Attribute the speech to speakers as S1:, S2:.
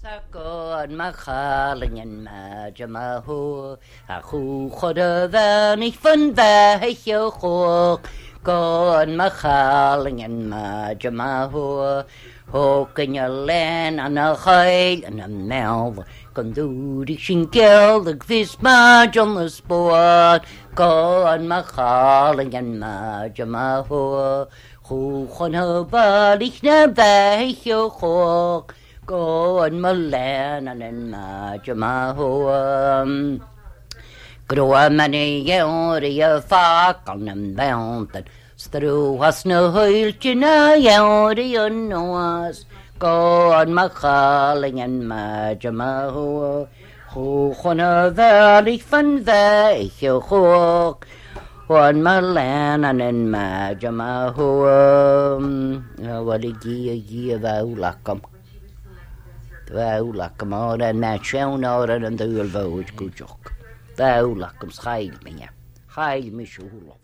S1: Sakon machalingen ma jamahu a chu choda ich von weiche hoch Gon machalingen ma jamahu Hoken je len an a chail an a melv Gon du dich sin gel de gvis ma on the sport Gon machalingen ma jamahu Chu chon ha ich na weiche hoch Go and Milan and in Majamaho. Grow many year fuck on them mountain. Stru was no hulchina yori knows. Go on Machaling and Majamaho. Who on a very fun day, you hook. On Milan and in Majamaho. What a year of Aulacum. Thou lackum or a nation or an the ulvo which good joke. Thou lackum hide me, hide me, shul.